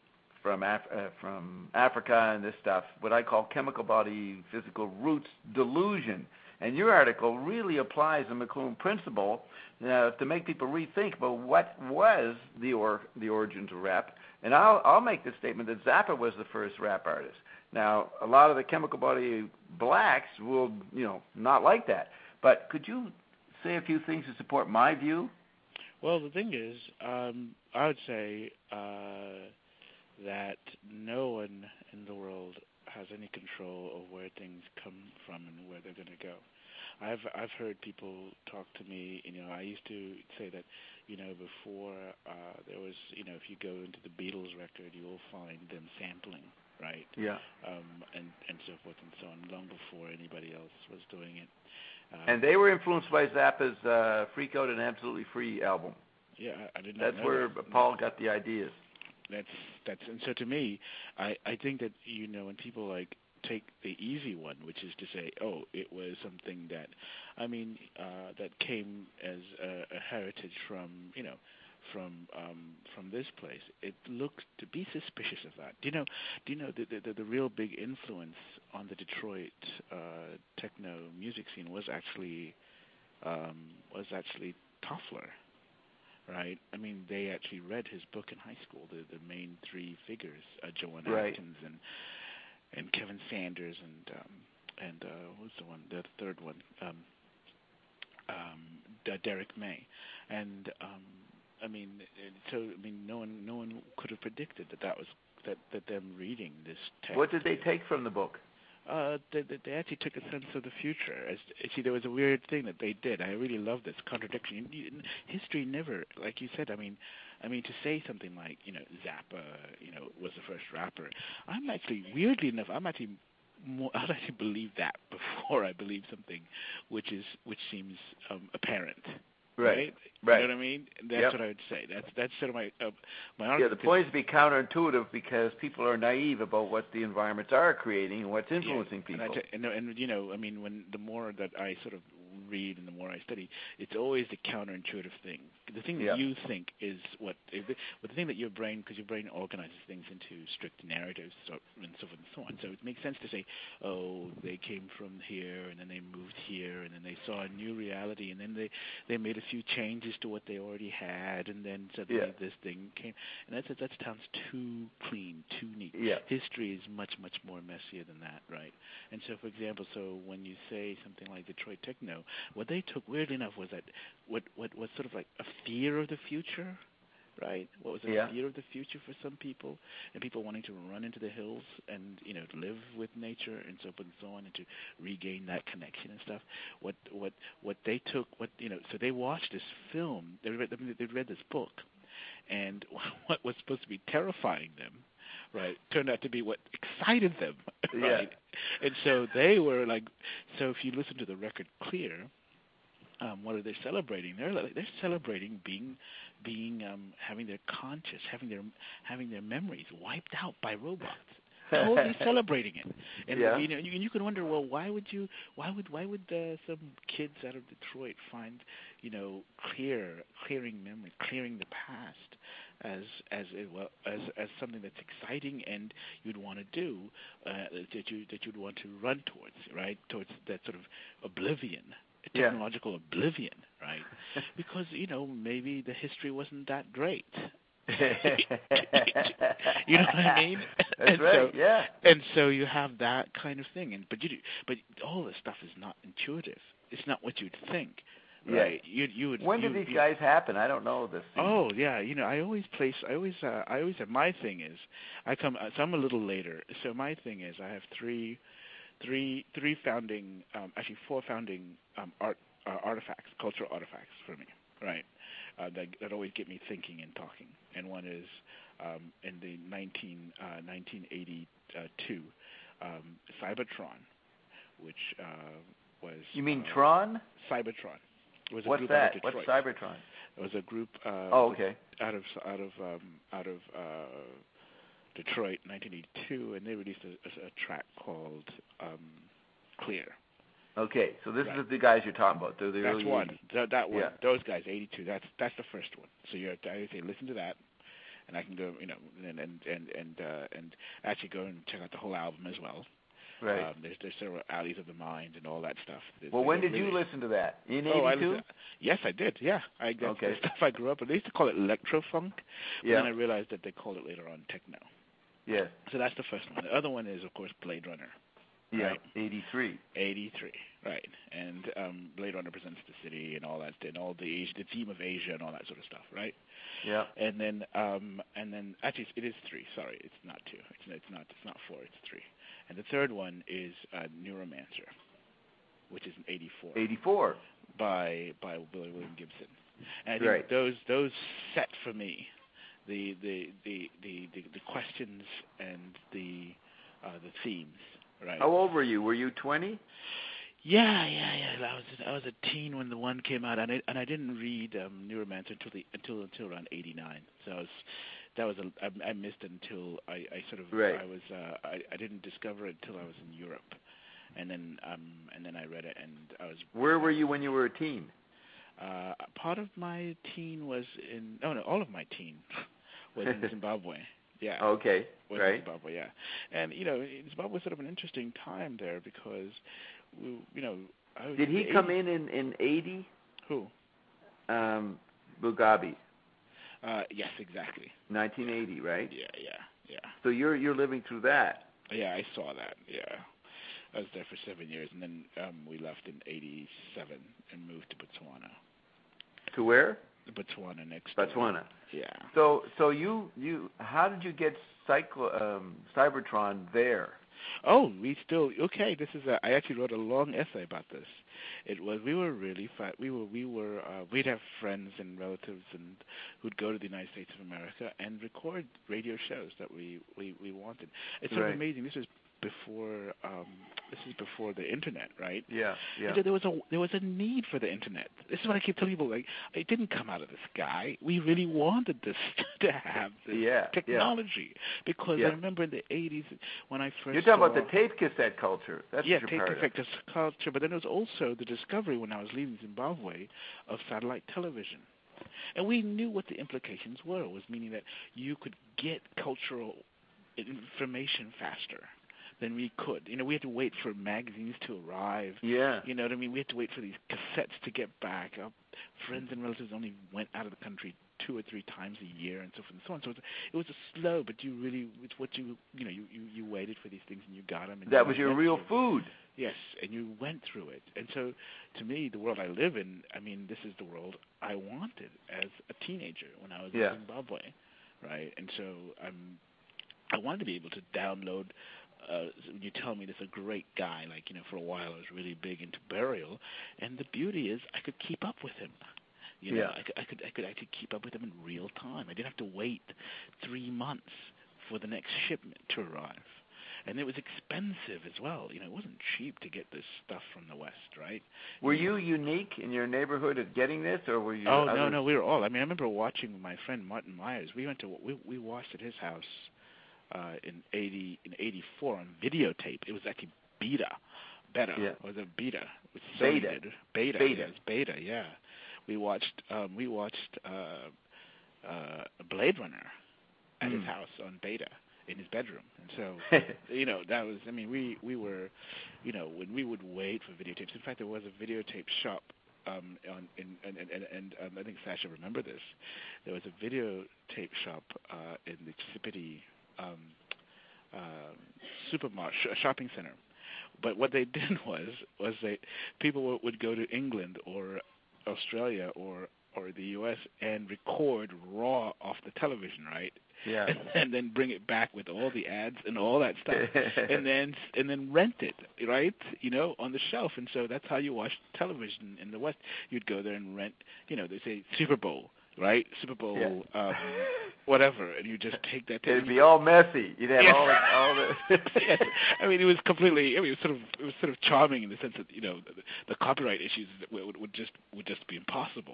Africa and this stuff, what I call chemical body physical roots delusion. And your article really applies the McLuhan principle to make people rethink about what was the origins of rap. And I'll make the statement that Zappa was the first rap artist. Now, a lot of the chemical body blacks will, not like that. But could you say a few things to support my view? Well, the thing is, I would say that no one in the world has any control of where things come from and where they're going to go. I've heard people talk to me. I used to say that, before there was, if you go into the Beatles record, you will find them sampling, right? Yeah. And so forth and so on, long before anybody else was doing it. And they were influenced by Zappa's Freak Out and Absolutely Free album. Yeah, I did not know. That's where Paul got the ideas. And so to me, I think that when people take the easy one, which is to say, oh, it was something that, that came as a heritage from this place. It looks to be suspicious of that. Do you know the real big influence on the Detroit techno music scene was actually Toffler. Right. They actually read his book in high school. The main three figures, Joan Atkins and Kevin Sanders and who's the one? The third one, Derek May. And no one could have predicted that them reading this text. What did they take from the book? They actually took a sense of the future. See, there was a weird thing that they did. I really love this contradiction. History never, like you said. To say something like Zappa, was the first rapper. Weirdly enough, I'd actually believe that before I believe something which seems apparent. Right. You know what I mean? That's what I would say. That's sort of my argument. Yeah, the point is to be counterintuitive because people are naive about what the environments are creating and what's influencing people. And when the more that I sort of read and the more I study, it's always the counterintuitive thing. The thing that you think is the thing that your brain, because your brain organizes things into strict narratives and so forth and so on. So it makes sense to say, oh, they came from here and then they moved here and then they saw a new reality and then they made a few changes to what they already had and then suddenly this thing came. And that sounds too clean, too neat. Yeah. History is much, much more messier than that, right? And so, for example, when you say something like Detroit techno, what they took, weirdly enough, was that what was sort of like a fear of the future, right? What was a fear of the future for some people, and people wanting to run into the hills and live with nature and so forth and so on, and to regain that connection and stuff. What they took, so they watched this film, they read this book, and what was supposed to be terrifying them, right, turned out to be what excited them, right? And so they were so if you listen to the record Clear, what are they celebrating? They're celebrating being having their conscious, having their memories wiped out by robots. Totally celebrating it, and you can wonder, well, why would some kids out of Detroit find clearing memory, clearing the past as something that's exciting and you'd want to do, that you'd want to run towards, right? Towards that sort of oblivion, technological oblivion, right? Because maybe the history wasn't that great. You know what I mean? That's right. And so you have that kind of thing, but all this stuff is not intuitive. It's not what you'd think, right? You would. When did these guys happen? I don't know this. Oh yeah, I always have, my thing is, so I'm a little later. So my thing is, I have three founding, actually four founding artifacts, cultural artifacts for me, right? That always get me thinking and talking. And one is in the 1982 Cybertron, which was. You mean Tron? Cybertron. It was a What's group that? Out of Detroit. What's Cybertron? It was a group. Okay. Out of Detroit, 1982, and they released a track called Clear. Okay, so this is the guys you're talking about. They're the That's early one. 80s. That one. Those guys, 82. That's the first one. So I say listen to that, and I can go, and actually go and check out the whole album as well. Right. There's several Alleys of the Mind and all that stuff. When did you listen to that? In 82? Yes, I did. Yeah, that's the stuff I grew up with. They used to call it electrofunk, but then I realized that they called it later on techno. Yes. So that's the first one. The other one is, of course, Blade Runner. Yeah, right? 83. 83, right. And Blade Runner presents the city and all that, and all the theme of Asia and all that sort of stuff, right? Yeah. And then actually it is 3. Sorry, it's not 2. It's not 4. It's 3. and the third one is Neuromancer, which is in '84. 84. By William Gibson. And I think those set for me the questions and the themes. Right. How old were you? Were you 20? Yeah. I was a teen when the one came out, and I didn't read Neuromancer until around '89. So I missed it until I didn't discover it until I was in Europe, and then I read it, and I was. Where were you when you were a teen? Part of my teen was all of my teen was in Zimbabwe. Yeah. Okay. Right. In Zimbabwe, yeah. And Zimbabwe was sort of an interesting time there because, Did he come in 80? Who? Mugabe. Yes, exactly. 1980, right? Yeah. So you're living through that. Yeah, I saw that. Yeah. I was there for 7 years, and then we left in '87 and moved to Botswana. To where? Botswana next. Botswana. Yeah. So you how did you get Cybertron there? Oh, this is I actually wrote a long essay about this. We were really fat. We'd have friends and relatives and who'd go to the United States of America and record radio shows that we wanted. It's sort of amazing. This is before the internet, right? Yeah. And so there was a need for the internet. This is what I keep telling people. Like, it didn't come out of the sky. We really wanted this to have this technology because I remember in the '80s when I first. You're talking about the tape cassette culture. That's tape cassette culture. But then there was also the discovery when I was leaving Zimbabwe of satellite television. And we knew what the implications were. It was meaning that you could get cultural information faster than we could. We had to wait for magazines to arrive. Yeah. You know what I mean? We had to wait for these cassettes to get back. Our friends and relatives only went out of the country 2 or 3 times a year and so forth and so on. So it was a slow, but you waited for these things and you got them. And that was your real food. Yes, and you went through it. And so, to me, the world I live in, this is the world I wanted as a teenager when I was in Zimbabwe, right? And so I wanted to be able to download. When you tell me there's a great guy, for a while I was really big into Burial, and the beauty is I could keep up with him. I could keep up with him in real time. I didn't have to wait 3 months for the next shipment to arrive. And it was expensive as well. It wasn't cheap to get this stuff from the West, right? Were you unique in your neighborhood at getting this, or were you? Oh, no, we were all. I remember watching my friend Martin Myers. We watched at his house in '84 on videotape. It was actually Beta. It was a Beta. Beta. It was Beta. Yeah. We watched Blade Runner at his house on Beta in his bedroom, and so that was. We were, when we would wait for videotapes. In fact, there was a videotape shop. And I think Sasha remember this. There was a videotape shop in the Chipity supermarket shopping center. But what they did was people would go to England or Australia or the U.S. and record raw off the television, right? Yeah. And then bring it back with all the ads and all that stuff, and then rent it, right? On the shelf. And so that's how you watch television in the West. You'd go there and rent. They say Super Bowl. Right, Super Bowl, whatever, and you just take that. It'd be all messy. You'd have all the. Yes. It was completely. It was sort of charming in the sense that the copyright issues would just be impossible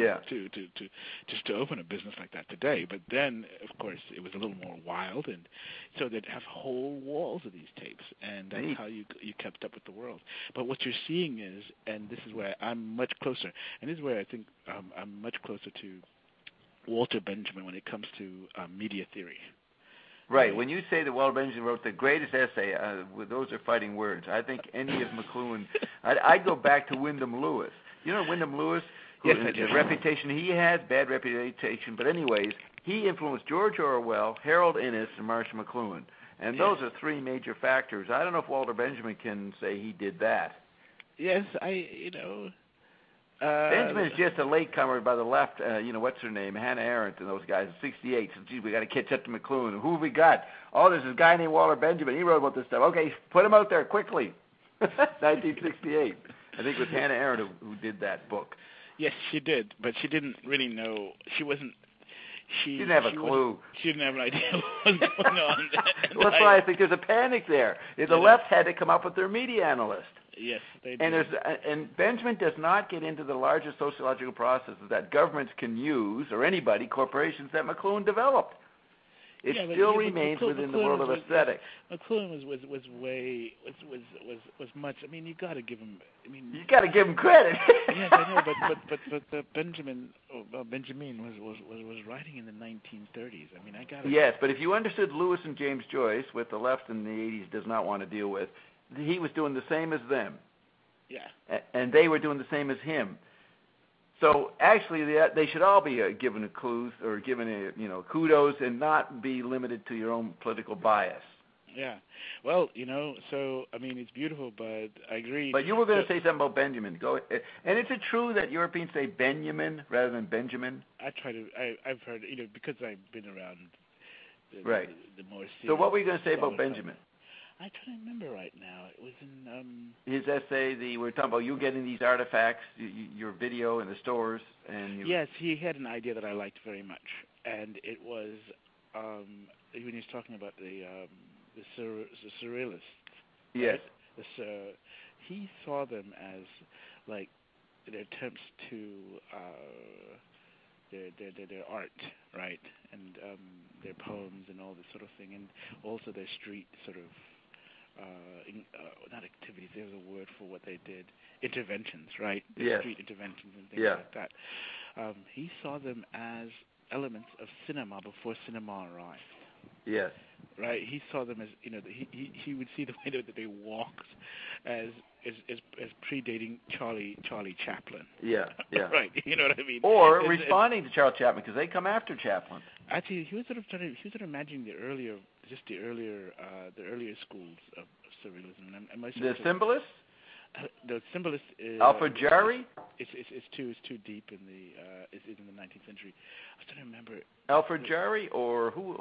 to open a business like that today. But then, of course, it was a little more wild, and so they'd have whole walls of these tapes, and that's how you kept up with the world. But what you're seeing is, and this is where I'm much closer, and this is where I think I'm much closer to Walter Benjamin when it comes to media theory. Right. When you say that Walter Benjamin wrote the greatest essay, those are fighting words. I think any of McLuhan. I'd go back to Wyndham Lewis. You know Wyndham Lewis? Yes, I do. The reputation he has, bad reputation, but anyways, he influenced George Orwell, Harold Innis, and Marshall McLuhan. And those are 3 major factors. I don't know if Walter Benjamin can say he did that. Yes, Benjamin is just a latecomer by the left. What's her name? Hannah Arendt and those guys. 68. So, gee, we got to catch up to McLuhan. Who have we got? Oh, there's this guy named Walter Benjamin. He wrote about this stuff. Okay, put him out there quickly. 1968. I think it was Hannah Arendt who did that book. Yes, she did, but she didn't really know. She wasn't. She didn't have a clue. She didn't have an idea what was going on. Well, that's why I think there's a panic there. The left had to come up with their media analyst. Yes, they did. And Benjamin does not get into the larger sociological processes that governments can use, or anybody, corporations, that McLuhan developed. It still remains within the world of aesthetics. McLuhan was much. I mean, you got to give him. You got to give him credit. Yes, I know, but Benjamin was writing in the 1930s. I mean, I got. Yes, but if you understood Lewis and James Joyce, what the left in the 80s does not want to deal with, he was doing the same as them. Yeah. And they were doing the same as him. So actually, they should all be given a clue or given kudos, and not be limited to your own political bias. Yeah. Well, so I mean, it's beautiful, but I agree. But you were going to say something about Benjamin. Go ahead. And is it true that Europeans say Benjamin rather than Benjamin? I've heard, because I've been around. Right. The more. So what were you going to say about Benjamin? I trying to remember right now. It was in his essay. We were talking about you getting these artifacts, your video in the stores, and yes, he had an idea that I liked very much, and it was when he was talking about the surrealists. Yes. Right? He saw them as like their attempts to their art, right, and their poems and all this sort of thing, and also their street sort of. Not activities, there's a word for what they did. Interventions, right? Yes. Street interventions and things like that. He saw them as elements of cinema before cinema arrived. Yes. Right? He saw them as, he would see the way that they walked as predating Charlie Chaplin. Yeah, yeah. Right, you know what I mean? Or responding to Charlie Chaplin, because they come after Chaplin. Actually, he was sort of imagining the earlier schools of surrealism. The symbolists? The symbolist is Alfred Jarry? It's too deep in the 19th century. I was trying to remember. Alfred Jarry, or who?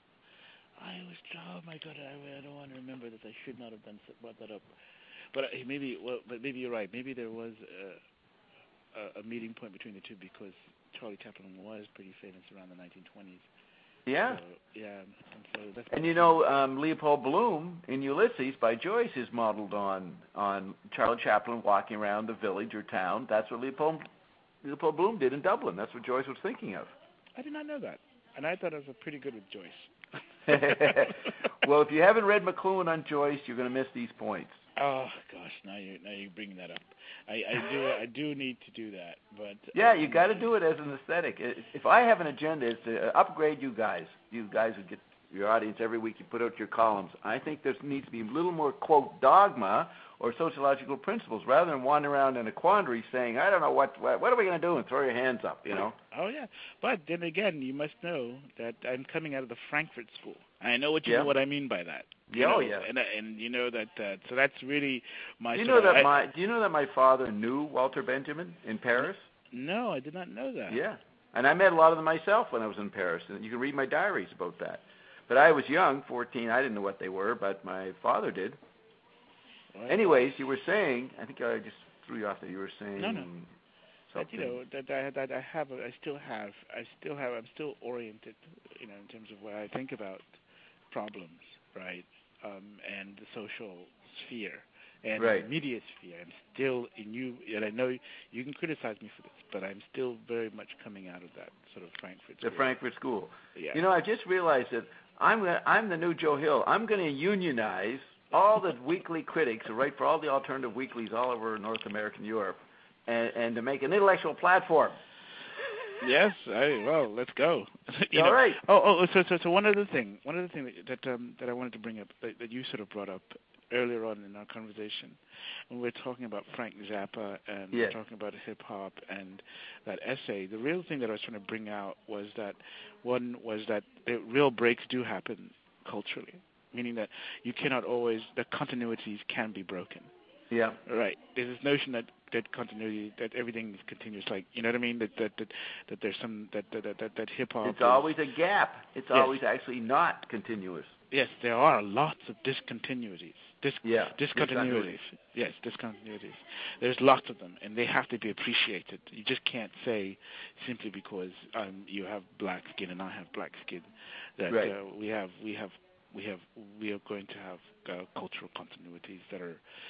Oh my God! I don't want to remember this. I should not have brought that up. But maybe you're right. Maybe there was a meeting point between the two, because Charlie Chaplin was pretty famous around the 1920s. Yeah. So, yeah. And Leopold Bloom in Ulysses by Joyce is modeled on Charlie Chaplin walking around the village or town. That's what Leopold Bloom did in Dublin. That's what Joyce was thinking of. I did not know that, and I thought it was pretty good with Joyce. Well, if you haven't read McLuhan on Joyce, you're going to miss these points. Oh gosh, now you're bringing that up. I do need to do that, but yeah, you got to do it as an aesthetic. If I have an agenda, is to upgrade you guys. You guys who get your audience every week, you put out your columns. I think there needs to be a little more, quote, dogma or sociological principles, rather than wandering around in a quandary saying, I don't know what are we going to do, and throw your hands up, Oh yeah, but then again, you must know that I'm coming out of the Frankfurt School. I know what what I mean by that. Yeah, yeah. And you know that so that's really my. Do you know that my father knew Walter Benjamin in Paris? No, I did not know that. Yeah, and I met a lot of them myself when I was in Paris, and you can read my diaries about that. But I was young, 14. I didn't know what they were, but my father did. Well, anyways, you were saying. I think I just threw you off there. You were saying. No. Something. That I'm still oriented, in terms of what I think about problems, right, and the social sphere and the media sphere. I'm still and I know you can criticize me for this, but I'm still very much coming out of that sort of Frankfurt School. The Frankfurt School. Yeah. I just realized that I'm the new Joe Hill. I'm going to unionize all the weekly critics who write for all the alternative weeklies all over North America and Europe, and to make an intellectual platform. Yes, well, let's go. All right. So one other thing that I wanted to bring up that you sort of brought up earlier on in our conversation, when we were talking about Frank Zappa and we were talking about hip hop and that essay. The real thing that I was trying to bring out was that the real breaks do happen culturally, meaning that you cannot always, the continuities can be broken. Yeah. Right. There's this notion that continuity, that everything is continuous. Like, you know what I mean? That there's some that hip hop. It's always a gap. It's yes. always actually not continuous. Yes, there are lots of discontinuities. Discontinuities. Yes, discontinuities. There's lots of them, and they have to be appreciated. You just can't say simply because you have black skin and I have black skin that right. we are going to have cultural continuities that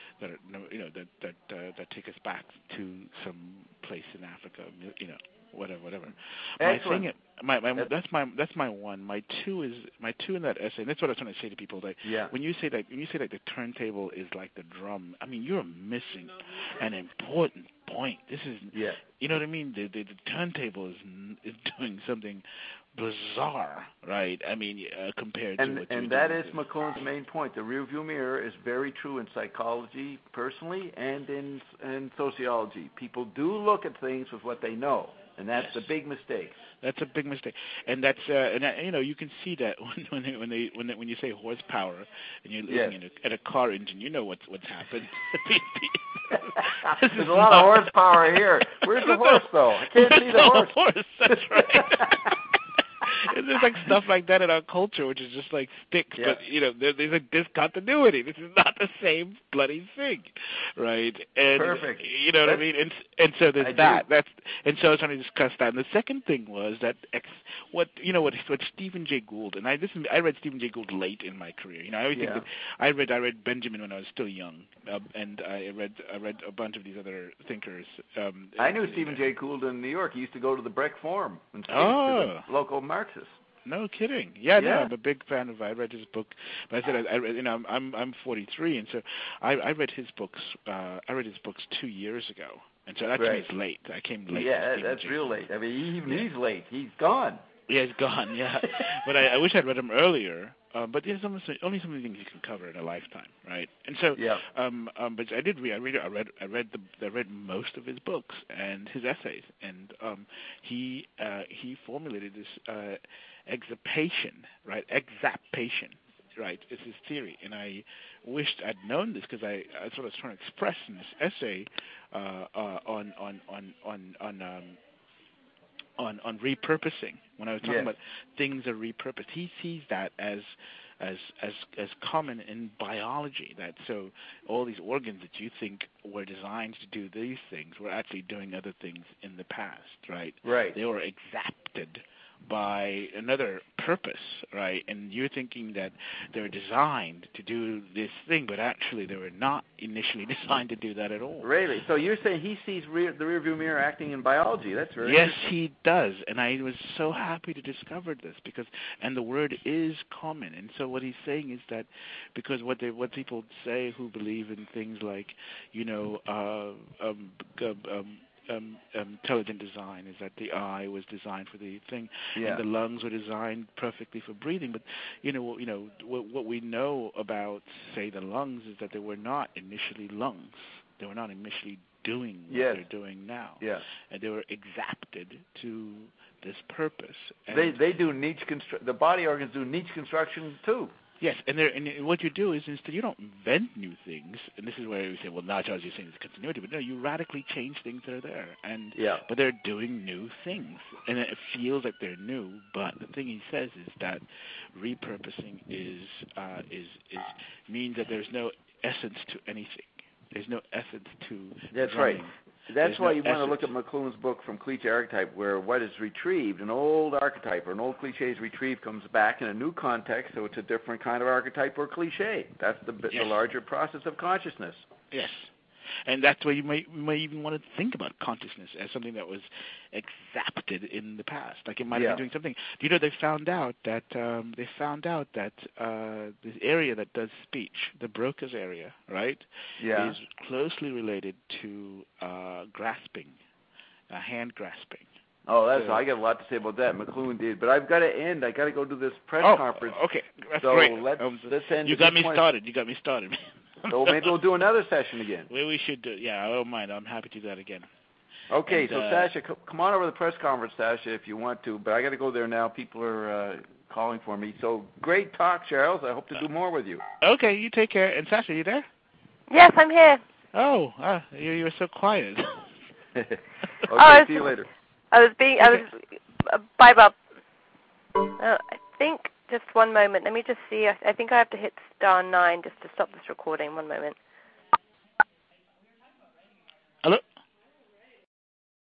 take us back to some place in Africa. Whatever. Excellent. That's my one. My two in that essay. And that's what I was trying to say to people. Like, when you say that the turntable is like the drum, I mean, you're missing an important point. This is, you know what I mean? The turntable is doing something bizarre, right? I mean, compared to what and that is McLuhan's main point. The rearview mirror is very true in psychology, personally, and in sociology. People do look at things with what they know. And that's a big mistake. That's a big mistake, and that's you can see that when you say horsepower and you're looking at a car engine, you know what's happened. There's a lot of horsepower here. Where's the horse though? I can't see the horse. That's right. There's like stuff like that in our culture, which is just like sticks. But there's a discontinuity. This is not the same bloody thing, right? And perfect. You know what I mean? And so there's that. And so I was trying to discuss that. And the second thing was that what Stephen Jay Gould, and I read Stephen Jay Gould late in my career. I always think that I read Benjamin when I was still young, and I read a bunch of these other thinkers. I knew Stephen Jay Gould in New York. He used to go to the Breck Forum and speak to the local Marxists. No kidding. Yeah, no, I'm a big fan of. I read his book, but I said I read. I'm 43, and so I read his books. I read his books 2 years ago, and so that is late. I came late. Yeah, that's real late. I mean, he's late. He's gone. Yeah, he's gone. Yeah, but I wish I'd read him earlier. But there's only so many things you can cover in a lifetime, right? And so, but I did read. I read most of his books and his essays, and he formulated this exaptation, right? Exaptation, right? Is his theory, and I wished I'd known this because I sort of was trying to express in this essay on repurposing. When I was talking about things are repurposed, he sees that as common in biology. That so all these organs that you think were designed to do these things were actually doing other things in the past, right? Right. They were exapted by another purpose, right? And you're thinking that they're designed to do this thing, but actually they were not initially designed to do that at all. Really? So you're saying he sees the rearview mirror acting in biology? That's very Yes, he does, and I was so happy to discover this and the word is common. And so what he's saying is that because what people say who believe in things like, intelligent design is that the eye was designed for the thing, and the lungs were designed perfectly for breathing. But what we know about, say, the lungs is that they were not initially lungs. They were not initially doing what they're doing now. Yeah. And they were exapted to this purpose. And they do niche the body organs do niche construction too. Yes, and what you do is instead you don't invent new things, and this is where we say, well, now Charles, you're saying it's continuity, but no, you radically change things that are there, but they're doing new things, and it feels like they're new. But the thing he says is that repurposing means that there's no essence to anything. There's no essence to. That's drumming. right. That's why you want to essence. look at McLuhan's book From Cliche Archetype, where what is retrieved, an old archetype or an old cliche is retrieved, comes back in a new context, so it's a different kind of archetype or cliche. That's the larger process of consciousness. Yes. And that's why you may even want to think about consciousness as something that was exapted in the past. Like it might have been doing something. Do you know they found out that this area that does speech, the Broca's area, right, is closely related to grasping, hand grasping. Oh, I got a lot to say about that. McLuhan did, but I've got to end. I got to go to this press conference. Okay, that's so great. Let's end. You got me started. So maybe we'll do another session again. Well, we should do. Yeah, I don't mind. I'm happy to do that again. Okay, so Sasha, come on over to the press conference, Sasha, if you want to. But I got to go there now. People are calling for me. So great talk, Charles. I hope to do more with you. Okay, you take care. And Sasha, you there? Yes, I'm here. Oh, you were so quiet. Okay, see you later. Bye, Bob. I think, just one moment. Let me just see. I think I have to hit *9 just to stop this recording. One moment.